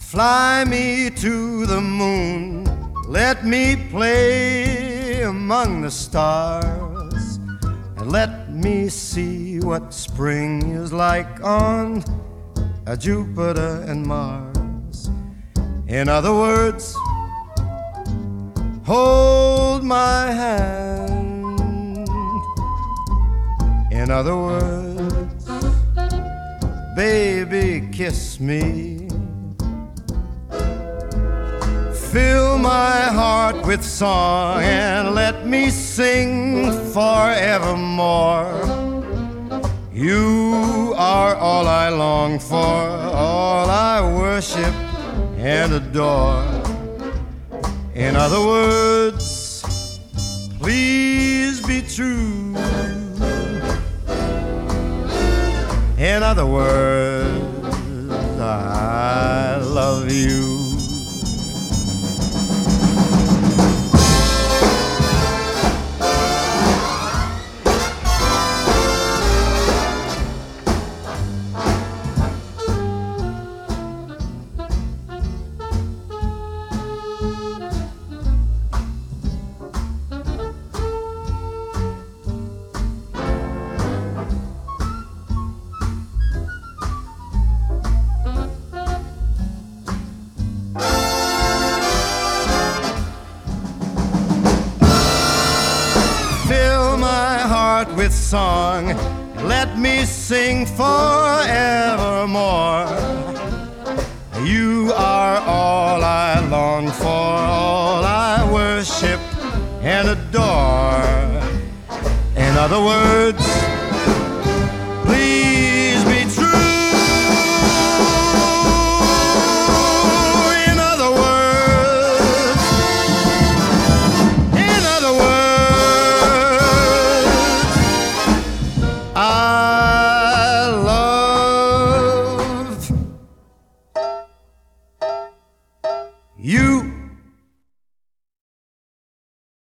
Fly me to the moon, let me play among the stars, and let me see what spring is like on Jupiter and Mars. In other words, hold my hand. In other words, baby, kiss me. Fill my heart with song and let me sing forevermore. You are all I long for, all I worship and adore. In other words, please be true. In other words, I love you. With song, let me sing forevermore. You are all I long for, all I worship and adore. In other words, please